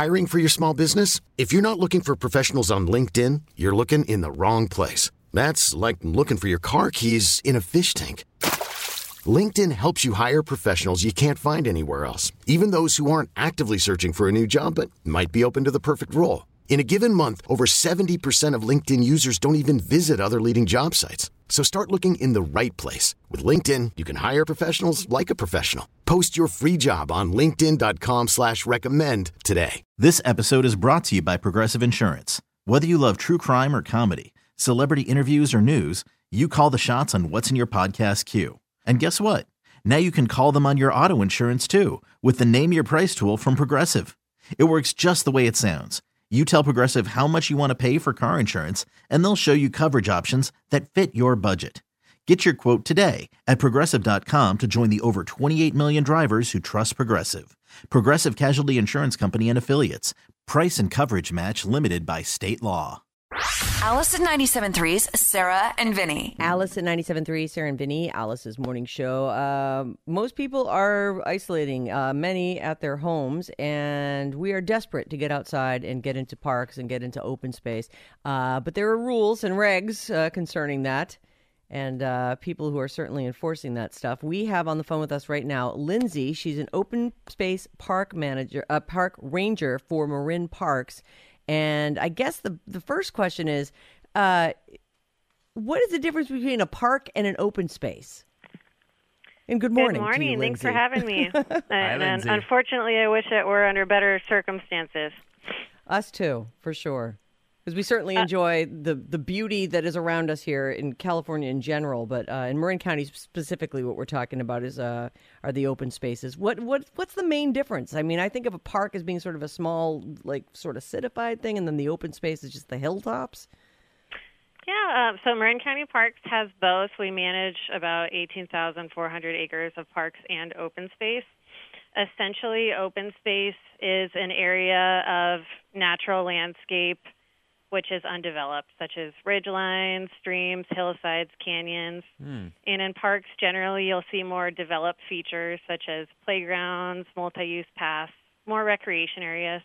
Hiring for your small business? If you're not looking for professionals on LinkedIn, you're looking in the wrong place. That's like looking for your car keys in a fish tank. LinkedIn helps you hire professionals you can't find anywhere else, even those who aren't actively searching for a new job but might be open to the perfect role. In a given month, over 70% of LinkedIn users don't even visit other leading job sites. So start looking in the right place. With LinkedIn, you can hire professionals like a professional. Post your free job on linkedin.com/recommend today. This episode is brought to you by Progressive Insurance. Whether you love true crime or comedy, celebrity interviews or news, you call the shots on what's in your podcast queue. And guess what? Now you can call them on your auto insurance too with the Name Your Price tool from Progressive. It works just the way it sounds. You tell Progressive how much you want to pay for car insurance, and they'll show you coverage options that fit your budget. Get your quote today at Progressive.com to join the over 28 million drivers who trust Progressive. Progressive Casualty Insurance Company and Affiliates. Price and coverage match limited by state law. Alice at 97.3's Sarah and Vinny. Alice at 97.3, Sarah and Vinny, Alice's morning show. Most people are isolating, many at their homes, and we are desperate to get outside and get into parks and get into open space. But there are rules and regs concerning that, and people who are certainly enforcing that stuff. We have on the phone with us right now Lindsay. She's an open space park manager, park ranger for Marin Parks. And I guess the first question is, what is the difference between a park and an open space? And good morning. Good morning. To you, Thanks for Lindsay. having me. Hi, Lindsay. And unfortunately, I wish it were under better circumstances. Us too, for sure. Because we certainly enjoy the beauty that is around us here in California in general, but in Marin County specifically, what we're talking about is are the open spaces. What's the main difference? I mean, I think of a park as being sort of a small, like sort of citified thing, and then the open space is just the hilltops. Yeah, so Marin County Parks has both. We manage about 18,400 acres of parks and open space. Essentially, open space is an area of natural landscape which is undeveloped, such as ridgelines, streams, hillsides, canyons. And in parks, generally, you'll see more developed features, such as playgrounds, multi-use paths, more recreation areas.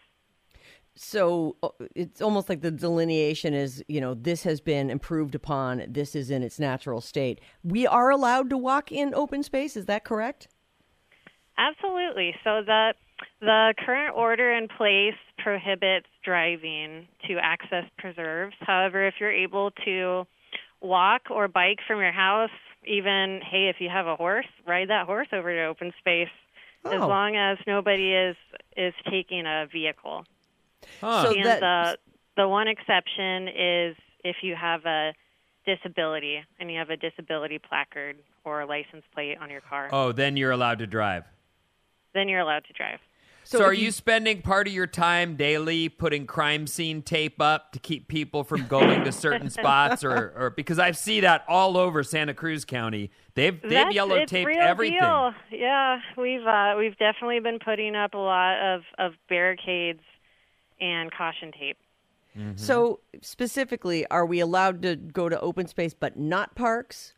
So it's almost like the delineation is, this has been improved upon, this is in its natural state. We are allowed to walk in open space, is that correct? Absolutely. So the current order in place prohibits driving to access preserves. However, if you're able to walk or bike from your house, even, hey, if you have a horse, ride that horse over to open space, as long as nobody is taking a vehicle. So And the one exception is if you have a disability and you have a disability placard or a license plate on your car. Oh, then you're allowed to drive. Then you're allowed to drive. So are you spending part of your time daily putting crime scene tape up to keep people from going to certain spots, or because I see that all over Santa Cruz County? They've yellow taped everything. Deal. Yeah, we've definitely been putting up a lot of barricades and caution tape. Mm-hmm. So specifically, are we allowed to go to open space but not parks?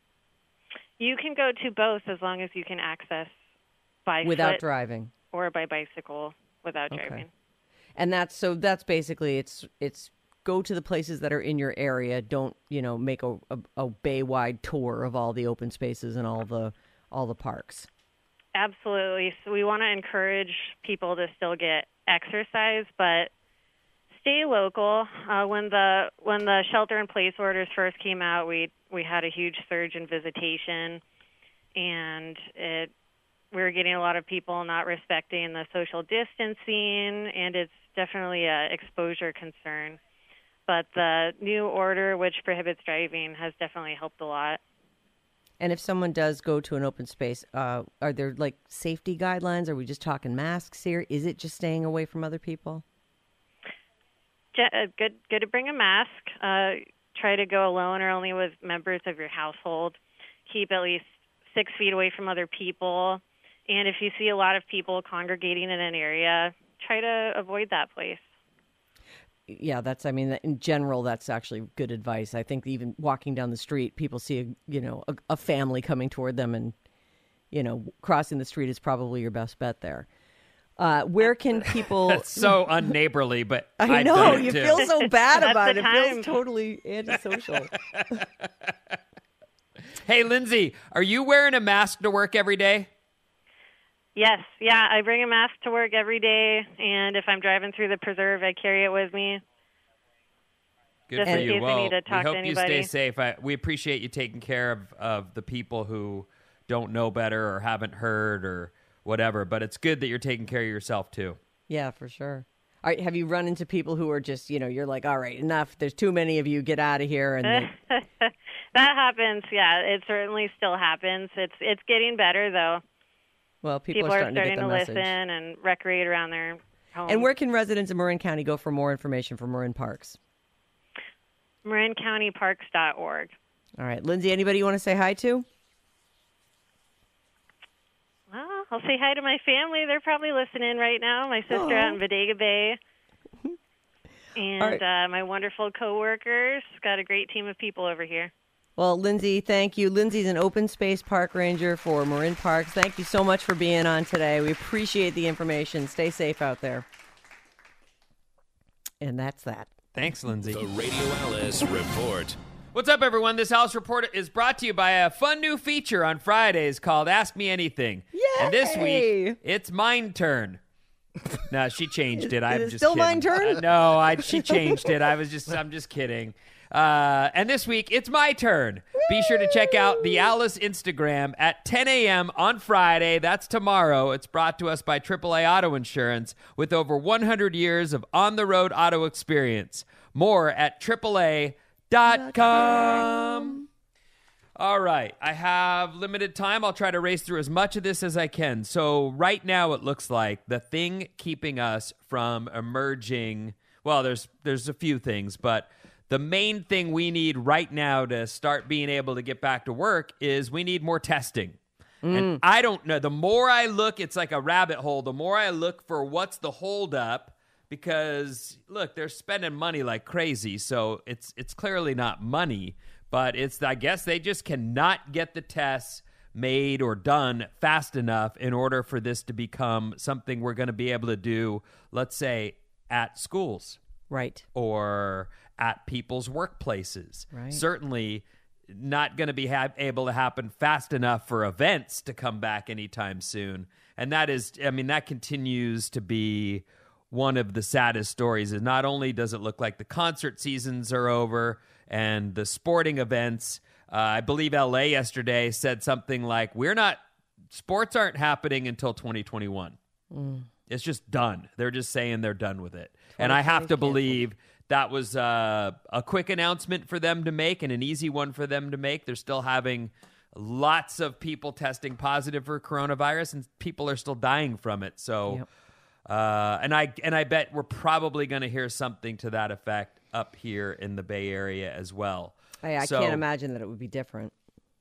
You can go to both as long as you can access by without foot driving. Or by bicycle without driving. And that's basically it's go to the places that are in your area. Don't, make a bay-wide tour of all the open spaces and all the parks. Absolutely. So we want to encourage people to still get exercise, but stay local. When the shelter-in-place orders first came out, we had a huge surge in visitation, and we were getting a lot of people not respecting the social distancing, and it's definitely an exposure concern. But the new order, which prohibits driving, has definitely helped a lot. And if someone does go to an open space, are there like safety guidelines? Are we just talking masks here? Is it just staying away from other people? Good to bring a mask. Try to go alone or only with members of your household. Keep at least 6 feet away from other people. And if you see a lot of people congregating in an area, try to avoid that place. Yeah, in general, that's actually good advice. I think even walking down the street, people see, a family coming toward them and, crossing the street is probably your best bet there. Where can people? It's so unneighborly, but I know done it you too. feel so bad That's about the it. It feels time. totally antisocial. Hey, Lindsay, are you wearing a mask to work every day? Yes, yeah, I bring a mask to work every day, and if I'm driving through the preserve, I carry it with me. Good Just for in you. case we Well, need to we talk to hope you stay anybody. safe. We appreciate you taking care of the people who don't know better or haven't heard or whatever. But it's good that you're taking care of yourself too. Yeah, for sure. All right, have you run into people who are just, you're like, all right, enough. There's too many of you. Get out of here. And That happens, yeah. It certainly still happens. It's getting better, though. well, people People are are starting to get starting the to message. listen and recreate around their homes. And where can residents of Marin County go for more information for Marin Parks? MarinCountyParks.org. All right, Lindsay, anybody you want to say hi to? Well, I'll say hi to my family. They're probably listening right now. My sister out in Bodega Bay. And right. my wonderful coworkers. Got a great team of people over here. Well, Lindsay, thank you. Lindsay's an open space park ranger for Marin Parks. Thank you so much for being on today. We appreciate the information. Stay safe out there. And that's that. Thanks, Lindsay. The Radio Alice Report. What's up, everyone? This Alice Report is brought to you by a fun new feature on Fridays called Ask Me Anything. Yay! And this week, it's mine turn. No, she changed it. I'm it just still kidding. mine turn? No, she changed it. I'm just kidding. And this week, it's my turn. Be sure to check out the Alice Instagram at 10 a.m. on Friday. That's tomorrow. It's brought to us by AAA Auto Insurance with over 100 years of on-the-road auto experience. More at AAA.com. All right. I have limited time. I'll try to race through as much of this as I can. So right now it looks like the thing keeping us from emerging, well, there's a few things, but the main thing we need right now to start being able to get back to work is we need more testing. And I don't know. The more I look, it's like a rabbit hole. The more I look for what's the holdup, because look, they're spending money like crazy. So it's clearly not money, but I guess they just cannot get the tests made or done fast enough in order for this to become something we're going to be able to do, let's say, at schools. Right. Or at people's workplaces. Right. Certainly not going to be able to happen fast enough for events to come back anytime soon. And that continues to be one of the saddest stories. Is not only does it look like the concert seasons are over and the sporting events, I believe LA yesterday said something like, sports aren't happening until 2021. It's just done. They're just saying they're done with it. And I have to believe that was a quick announcement for them to make and an easy one for them to make. They're still having lots of people testing positive for coronavirus, and people are still dying from it. So, Yep. and I bet we're probably going to hear something to that effect up here in the Bay Area as well. I So, can't imagine that it would be different.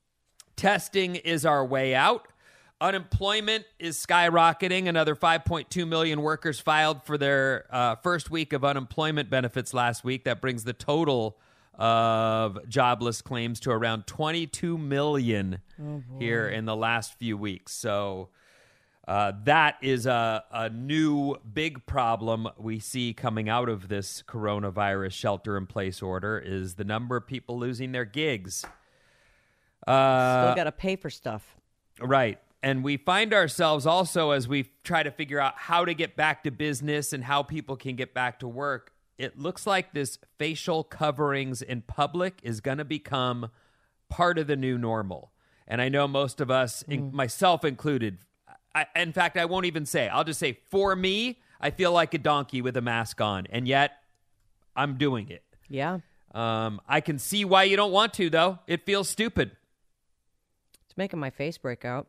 testing is our way out. Unemployment is skyrocketing. Another 5.2 million workers filed for their first week of unemployment benefits last week. That brings the total of jobless claims to around 22 million here in the last few weeks. So that is a new big problem we see coming out of this coronavirus shelter-in-place order is the number of people losing their gigs. Still got to pay for stuff. Right. And we find ourselves also, as we try to figure out how to get back to business and how people can get back to work, it looks like this facial coverings in public is going to become part of the new normal. And I know most of us, myself included, in fact, I won't even say, I'll just say, for me, I feel like a donkey with a mask on, and yet I'm doing it. Yeah. I can see why you don't want to, though. It feels stupid. It's making my face break out.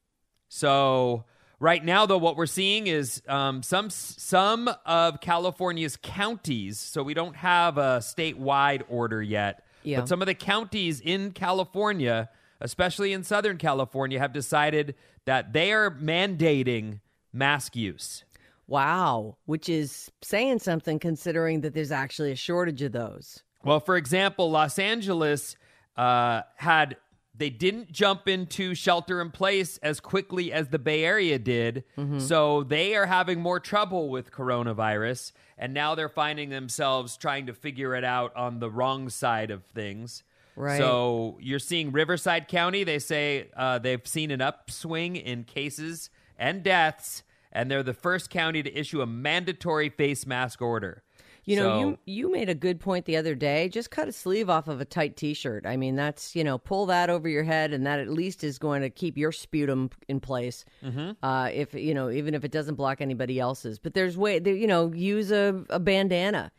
So right now, though, what we're seeing is some of California's counties, so we don't have a statewide order yet, but some of the counties in California, especially in Southern California, have decided that they are mandating mask use. Wow. Which is saying something considering that there's actually a shortage of those. Well, for example, Los Angeles had they didn't jump into shelter in place as quickly as the Bay Area did. So they are having more trouble with coronavirus. And now they're finding themselves trying to figure it out on the wrong side of things. Right. So you're seeing Riverside County. They say they've seen an upswing in cases and deaths. And they're the first county to issue a mandatory face mask order. You know, you made a good point the other day. Just cut a sleeve off of a tight T-shirt. I mean, that's, pull that over your head, and that at least is going to keep your sputum in place. If even if it doesn't block anybody else's. But there's use a bandana.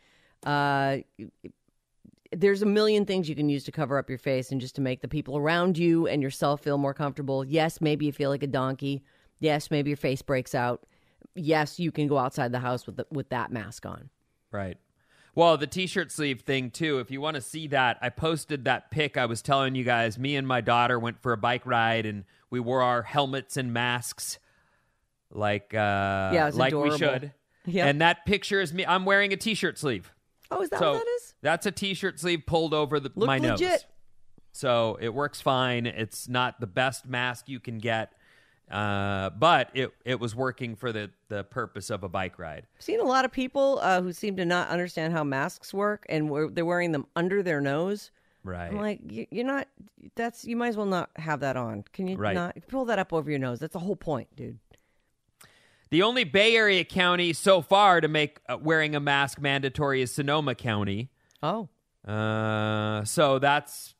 There's a million things you can use to cover up your face and just to make the people around you and yourself feel more comfortable. Yes, maybe you feel like a donkey. Yes, maybe your face breaks out. Yes, you can go outside the house with that mask on. Right. Well, the T-shirt sleeve thing, too, if you want to see that, I posted that pic. I was telling you guys, me and my daughter went for a bike ride, and we wore our helmets and masks like we should. Yeah. And that picture is me. I'm wearing a T-shirt sleeve. Oh, is that what that is? That's a T-shirt sleeve pulled over my nose. Legit. So it works fine. It's not the best mask you can get. But it was working for the purpose of a bike ride. I've seen a lot of people who seem to not understand how masks work, and they're wearing them under their nose. Right. I'm like, you're not. You might as well not have that on. Can you not pull that up over your nose? That's the whole point, dude. The only Bay Area county so far to make wearing a mask mandatory is Sonoma County. Oh. So that's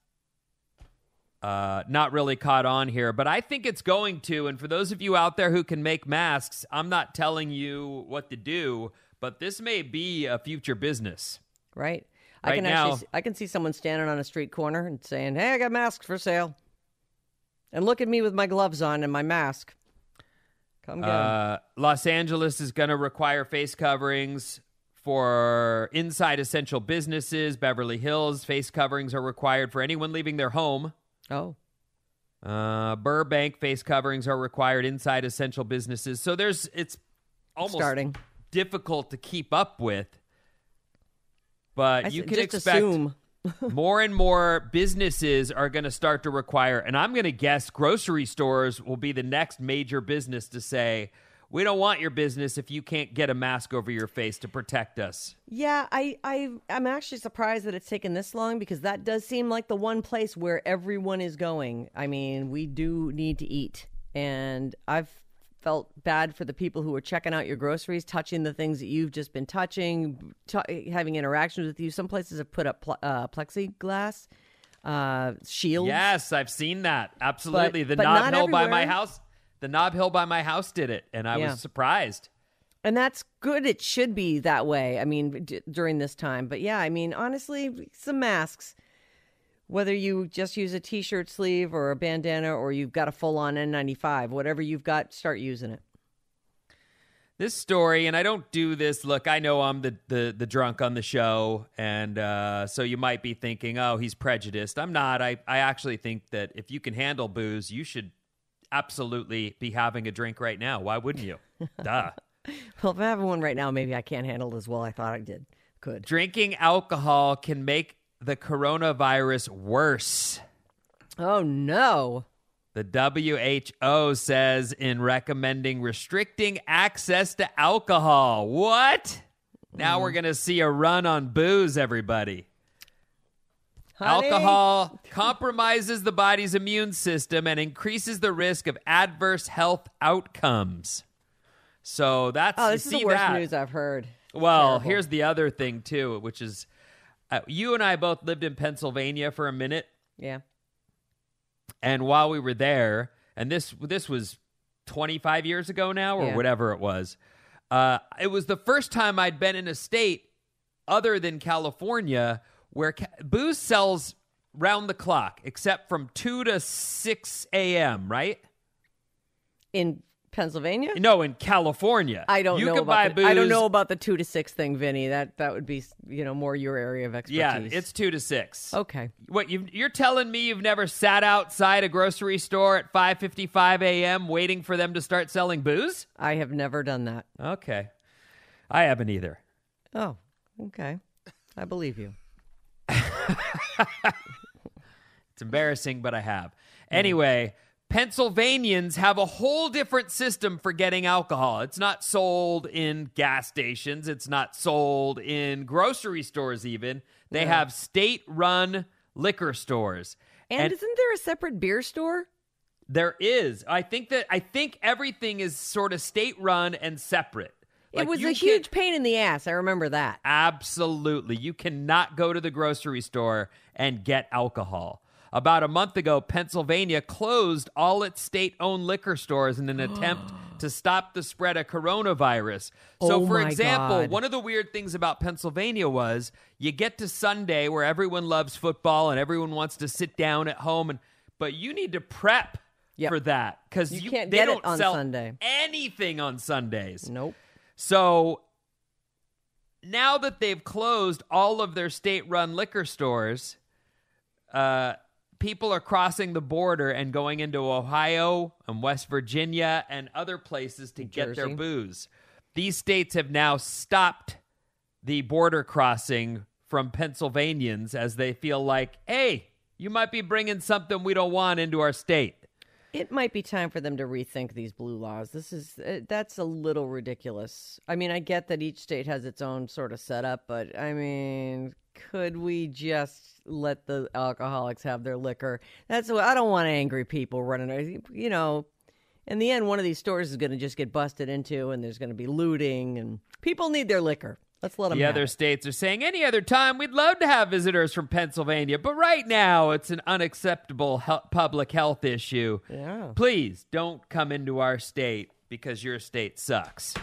not really caught on here, but I think it's going to. And for those of you out there who can make masks, I'm not telling you what to do, but this may be a future business. Right. I can see someone standing on a street corner and saying, "Hey, I got masks for sale." And look at me with my gloves on and my mask. Come get 'em. Los Angeles is going to require face coverings for inside essential businesses. Beverly Hills, face coverings are required for anyone leaving their home. Oh. Burbank, face coverings are required inside essential businesses. So it's almost starting difficult to keep up with. But you can just expect assume. more and more businesses are going to start to require, and I'm going to guess grocery stores will be the next major business to say, we don't want your business if you can't get a mask over your face to protect us. Yeah, I'm actually surprised that it's taken this long, because that does seem like the one place where everyone is going. I mean, we do need to eat, and I've felt bad for the people who are checking out your groceries, touching the things that you've just been touching, having interactions with you. Some places have put up plexiglass shields. Yes, I've seen that. Absolutely. But the Nob Hill everywhere. by my house. The Nob Hill by my house did it, and I was surprised. And that's good. It should be that way. I mean, during this time. But yeah, I mean, honestly, some masks. Whether you just use a T-shirt sleeve or a bandana, or you've got a full-on N95, whatever you've got, start using it. This story, and I don't do this. Look, I know I'm the drunk on the show, and so you might be thinking, oh, he's prejudiced. I'm not. I actually think that if you can handle booze, you should absolutely be having a drink right now. Why wouldn't you? Duh. Well, if I'm having one right now, maybe I can't handle it as well I thought I could. Drinking alcohol can make the coronavirus worse. Oh, no. The WHO says in recommending restricting access to alcohol. What? Now we're going to see a run on booze, everybody. Honey? Alcohol compromises the body's immune system and increases the risk of adverse health outcomes. So that's this is the worst news I've heard. Well, here's the other thing, too, which is you and I both lived in Pennsylvania for a minute. Yeah. And while we were there, and this was 25 years ago now, or whatever it was the first time I'd been in a state other than California where booze sells round the clock, except from 2 to 6 a.m., right? In Pennsylvania? No, in California. I don't know about I don't know about the 2 to 6 thing, Vinny. That would be, more your area of expertise. Yeah, it's 2 to 6. Okay. What, you're telling me you've never sat outside a grocery store at 5:55 a.m. waiting for them to start selling booze? I have never done that. Okay. I haven't either. Oh, okay. I believe you. It's embarrassing, but I have. Anyway, Pennsylvanians have a whole different system for getting alcohol. It's not sold in gas stations. It's not sold in grocery stores even. They have state-run liquor stores. And isn't there a separate beer store? There is. I think everything is sort of state-run and separate. It was a huge pain in the ass. I remember that. Absolutely. You cannot go to the grocery store and get alcohol. About a month ago, Pennsylvania closed all its state-owned liquor stores in an attempt to stop the spread of coronavirus. So, for example, one of the weird things about Pennsylvania was you get to Sunday where everyone loves football and everyone wants to sit down at home, but you need to prep for that because you can't they get don't it on sell Sunday. anything on Sundays. Nope. So now that they've closed all of their state-run liquor stores, people are crossing the border and going into Ohio and West Virginia and other places to get their booze. These states have now stopped the border crossing from Pennsylvanians as they feel like, hey, you might be bringing something we don't want into our state. It might be time for them to rethink these blue laws. That's a little ridiculous. I mean, I get that each state has its own sort of setup, but I mean, could we just let the alcoholics have their liquor? That's what I don't want angry people running. You know, in the end, one of these stores is going to just get busted into, and there's going to be looting, and people need their liquor. Let's let them. The other states are saying any other time we'd love to have visitors from Pennsylvania, but right now it's an unacceptable public health issue. Yeah. Please don't come into our state because your state sucks.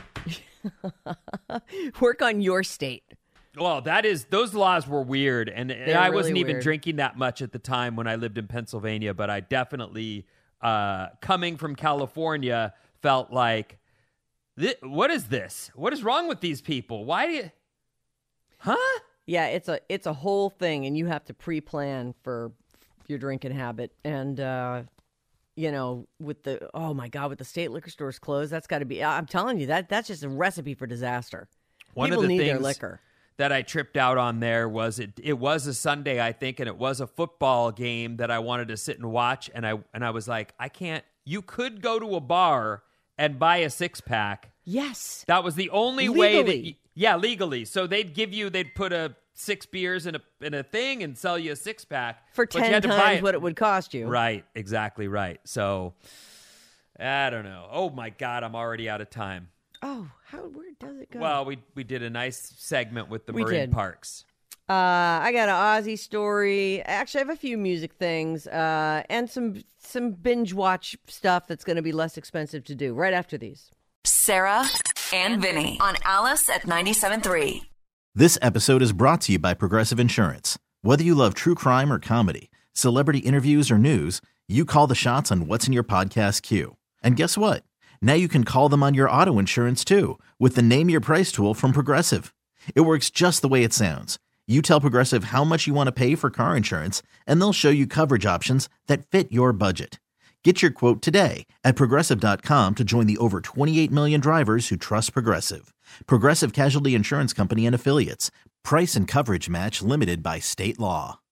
Work on your state. Well, those laws were weird, and I wasn't even weird. drinking that much at the time when I lived in Pennsylvania, but I definitely, coming from California, felt like, what is this? What is wrong with these people? Why do you... Huh? Yeah, it's a whole thing, and you have to pre-plan for your drinking habit. And, with the state liquor stores closed, that's got to be... I'm telling you, that's just a recipe for disaster. People need their liquor. That I tripped out on there was it was a Sunday, I think, and it was a football game that I wanted to sit and watch, and I was like, I can't... You could go to a bar and buy a six-pack. Yes. That was the only way that... legally. So they'd put 6 beers in a thing and sell you a six-pack. For 10 times what it would cost you. Right, exactly right. So, I don't know. Oh, my God, I'm already out of time. Oh, where does it go? Well, we did a nice segment with the marine parks. I got an Aussie story. Actually, I have a few music things and some binge watch stuff that's going to be less expensive to do right after these. Sarah and Vinny on Alice at 97.3. This episode is brought to you by Progressive Insurance. Whether you love true crime or comedy, celebrity interviews or news, you call the shots on what's in your podcast queue. And guess what? Now you can call them on your auto insurance too with the Name Your Price tool from Progressive. It works just the way it sounds. You tell Progressive how much you want to pay for car insurance, and they'll show you coverage options that fit your budget. Get your quote today at Progressive.com to join the over 28 million drivers who trust Progressive. Progressive Casualty Insurance Company and Affiliates. Price and coverage match limited by state law.